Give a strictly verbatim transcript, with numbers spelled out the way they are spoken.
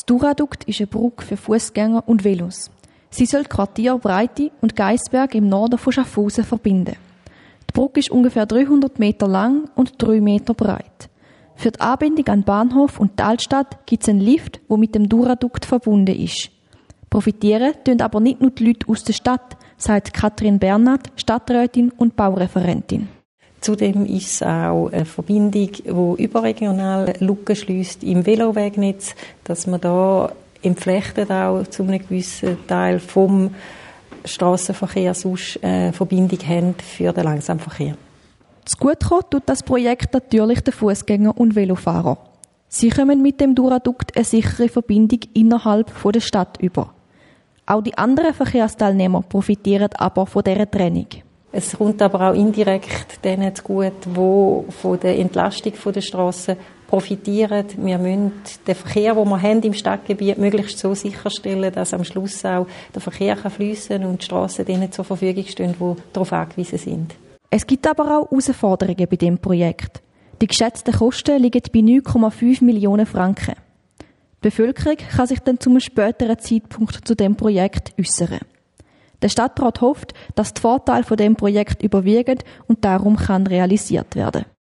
Das Duradukt ist eine Brücke für Fußgänger und Velos. Sie soll die Quartiere Breite und Geisberg im Norden von Schaffhausen verbinden. Die Brücke ist ungefähr dreihundert Meter lang und drei Meter breit. Für die Anbindung an den Bahnhof und die Altstadt gibt es einen Lift, der mit dem Duradukt verbunden ist. Profitieren tun aber nicht nur die Leute aus der Stadt, sagt Katrin Bernat, Stadträtin und Baureferentin. Zudem ist es auch eine Verbindung, die überregional Lücken schliesst im Velowegnetz, dass man da entflechtet auch zu einem gewissen Teil vom Strassenverkehr sonst eine Verbindung haben für den Langsamverkehr. Zu gut kommen tut das Projekt natürlich den Fußgänger und Velofahrer. Sie kommen mit dem Duradukt eine sichere Verbindung innerhalb der Stadt über. Auch die anderen Verkehrsteilnehmer profitieren aber von dieser Trennung. Es kommt aber auch indirekt denen zugute, die von der Entlastung der Strassen profitieren. Wir müssen den Verkehr, den wir haben im Stadtgebiet, möglichst so sicherstellen, dass am Schluss auch der Verkehr fliessen kann und die Strassen denen zur Verfügung stehen, die darauf angewiesen sind. Es gibt aber auch Herausforderungen bei diesem Projekt. Die geschätzten Kosten liegen bei neun Komma fünf Millionen Franken. Die Bevölkerung kann sich dann zu einem späteren Zeitpunkt zu diesem Projekt äußern. Der Stadtrat hofft, dass die Vorteile von diesem Projekt überwiegen und darum kann realisiert werden.